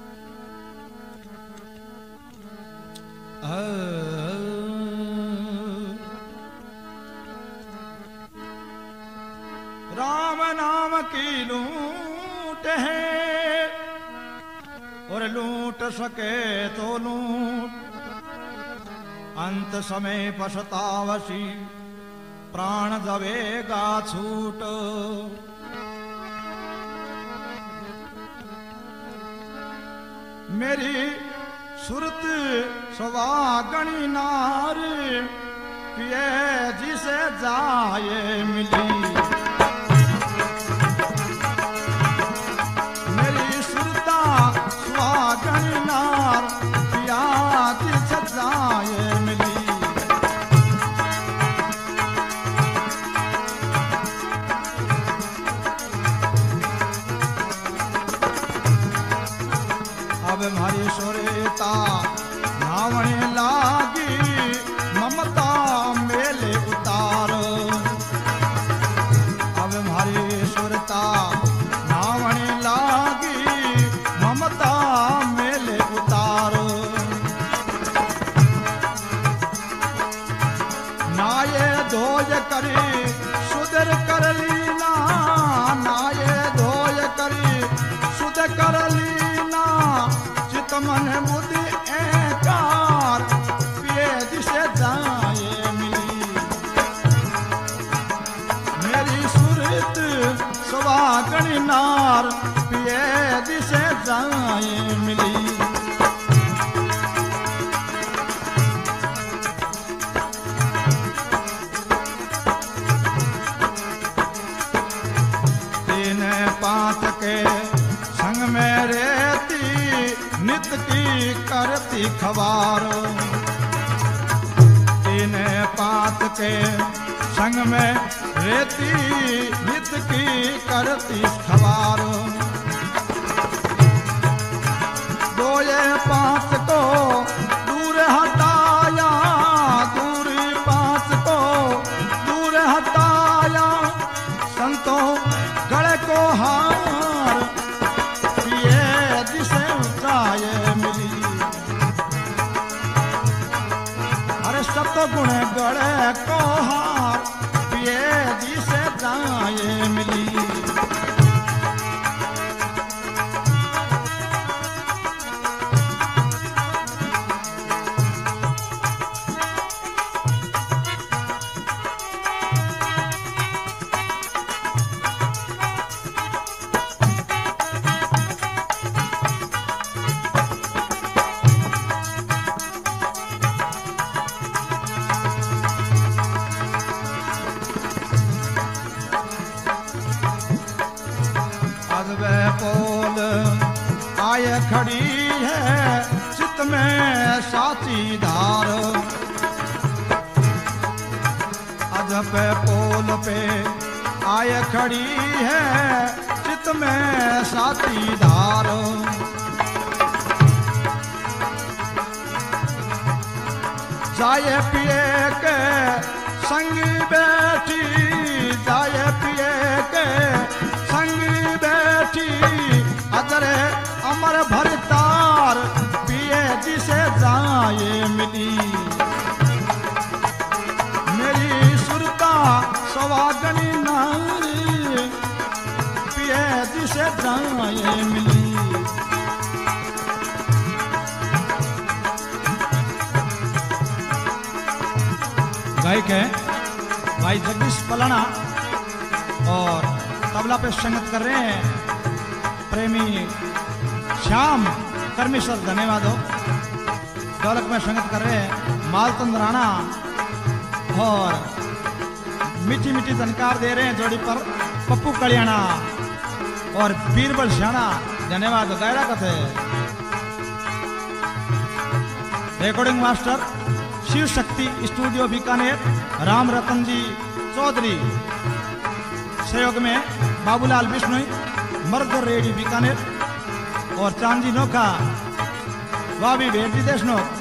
राम नाम की लूट है और लूट सके तो लूट, अंत समय पछतावसी प्राण दवेगा छूट। मेरी सुरत सवागणी नार, पिए जिसे जाए मिली। मेरी सुरता सवागणी नार, पिया जिसे जाए मिली। अब हमारी सुरता नावणे लागी, ममता मेले उतार। अब हमारी सुरता नावणे लागी, ममता मेले उतार। नाये धोय करी सुधर कर लीना, नाये धोय करी सुध कर लीना। चित मन बुद्धि एकार, पिए दिशे जाए मिली। मेरी सुरत सवागणी नार, पिए दिशे जाए मिली। तीन पात के संग में रहती, नित की करती खबार। तीन पात के संग में रहती, नित की करती खबार। दोये पात को दूर हटाया, दूरी पात को दूर हटाया। संतों गले को हार, पिए जिसे ऊंचाए मिली। अरे सप्त गुण गले को हार, पिए जिसे जाए मिली। पोल आय खड़ी है चित में साची धार। अजब पोल पे आय खड़ी है चित में साची धार। जाए पिए के संग बैठी, जाए पिए के संग बैठी। अदरे अमर भरतार, पिए जिसे जाए मिली। मेरी सुरता सवागणी नारी, पिए जिसे जाए मिली। गायक है भाई जगदीश पलाना और तबला पे संगत कर रहे हैं प्रेमी श्याम कर्मेश्वर, धन्यवाद हो। ढोलक में संगत कर रहे हैं मालचंद राणा और मीठी मीठी झनकार दे रहे हैं जोड़ी पर पप्पू कलियाणा और बीरबल शाना, धन्यवाद। गायरा कथे recording master Shiv Shakti studio Bikaner, Ram Ratan ji Chaudhary. सहयोग में बाबूलाल बिश्नोई, मर्द रेडी बीकानेर और चांदी नोखा वावी भेटी देशनोक।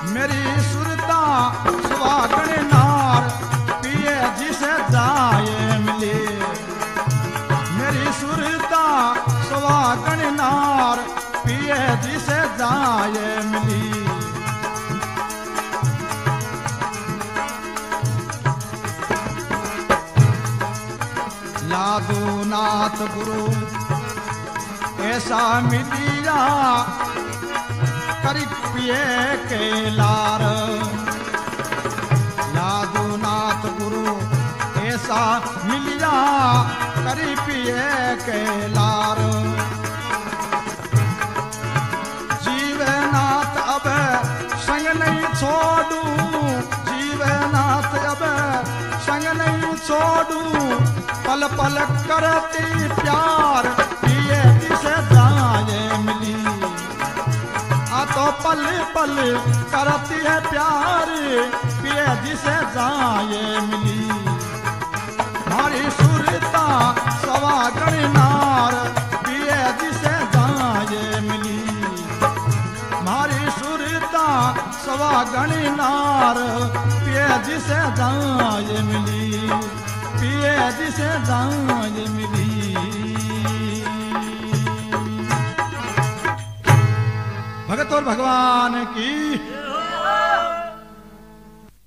मेरी सुरता सुहागण नार पिए जिसे जाए मिली। मेरी सुरता सुहागण नार पिए जिसे जाए मिली। लादूनाथ गुरु ऐसा मिलिया करी पिए के लार। लादूनाथ गुरु ऐसा मिलिया करी पिए के लार। जीवनाथ अब संग नहीं छोड़ू, जीवनाथ अब संग नहीं छोड़ू, पल पल करती प्यार पिए जिसे जाए मिली। आ तो पल पल करती है प्यार पिए जिसे जाए मिली। मारी सुरता सवागण नार पिए जिसे जाए मिली। मारी सुरता सवागण नार पिए जिसे जाए मिली। पिए जिसे जाए मिली। भगत और भगवान की